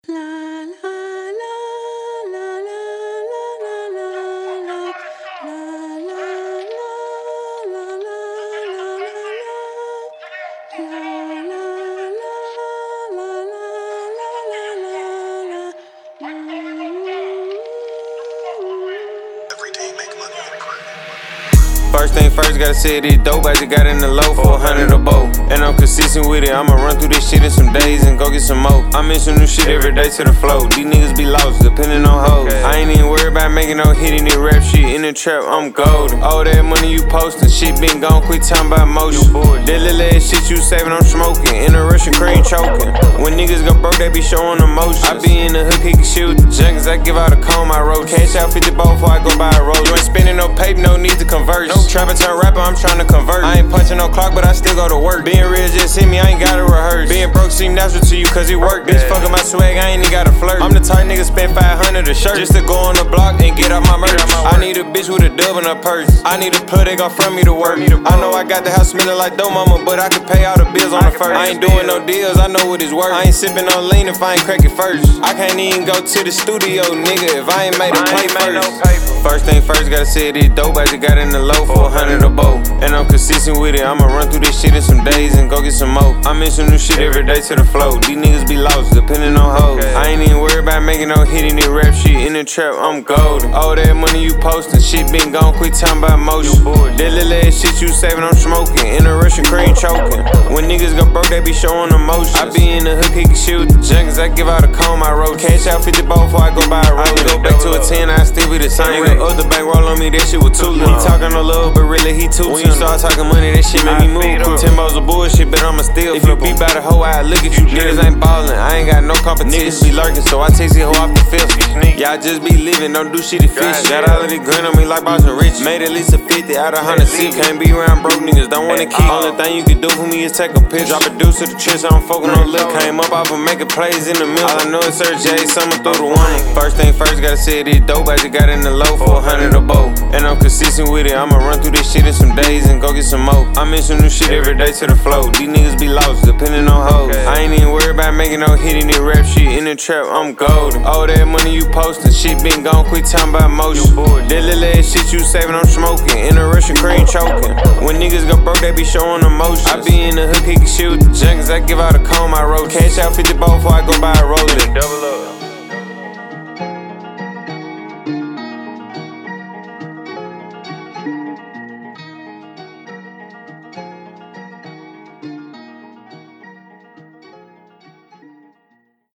First thing first, gotta say this dope, I just got in the low for 100 a boat. And I'm consistent with it, I'ma run through this shit in some days and go get some more. I'm in some new shit every day to the flow. These niggas be lost, depending on hoes. I ain't even worried about making no hit in this rap shit. In the trap, I'm golden. All that money you postin', shit been gone, quit talking about motion. That little ass shit you saving, I'm smoking. In the Russian cream choking. When niggas go broke, they be showing emotions. I be in the hood kicking shit with the junkies, I give out a comb, I roll. Cash out 50 ball before I go buy a roll. You ain't spending no paper, no need to converse. No trapper turn rapper, I'm tryna convert. I ain't punching no clock, but I still go to work. Being real just hit me, I ain't gotta rehearse. Being broke seem natural to you, cause it work. Bitch fucking my swag, I ain't even gotta flirt. I'm the type nigga spend 500 a shirt just to go on the block and get off my merch. I need a bitch with a dub in her purse. I need a plug that gon' front me to work. I know I got the house smelling like dough mama, but I can pay all the bills on the first. I ain't doing no deals, I know what it's worth. I ain't sipping on lean if I ain't crack it first. I can't even go to the studio, nigga, if I ain't made a play first. First thing first, gotta say this dope, I just got in the low for 100 a boat. And I'm consistent with it, I'ma run through this shit in some days and go get some more. I'm in some new shit every day to the flow. These niggas be lost, depending on hoes. I ain't even worried about making no hit in this rap shit. In the trap, I'm golden. All that money you postin', shit been gone, quit talking about motion. That little ass shit you saving, I'm smoking. In the Russian cream choking. When niggas go broke, they be showing emotions. I be in the hood kicking shit with the junkies, I give out a comb, I roll. Cash out 50 ball before I go buy a roll. I go back to a 10, I still be the same. Nigga, other bank roll on me, that shit was too. He talking no love, but really he too. When you start talking money, that shit make me move. 10 balls of bullshit, but I'ma steal. If you be by the hoe, I look at you. Niggas ain't ballin', I ain't got no competition. Niggas be lurking, so I take it hoe off the field. Y'all just be living, don't do shit to fish. Got all of the gun on me like Boston Rich. Made at least a 50 out of 106. Can't be around broke niggas, don't wanna keep. Only thing you can do for me is take a pitch. Drop a deuce to the trench, I don't fuck with no lip. Came up off of making plays in the middle. All I know is Sir J, summer through the one. First thing first, gotta say this dope, I just got in the low for 100 a boat. And I'm consistent with it, I'ma run through this shit in some days and go get some more. I'm in some new shit every day to the flow. These niggas be lost, depending on hoes. I ain't even worried about making no hit in this rap shit. In the trap, I'm golden. All that money you postin', shit been gone, quit talking about motion. That little ass shit you saving, I'm smoking. In the Russian cream choking. When niggas go broke, they be showing emotions. I be in the hood kicking shit with the junkies, I give out a comb, I roll. Cash out 50 ball before I go buy a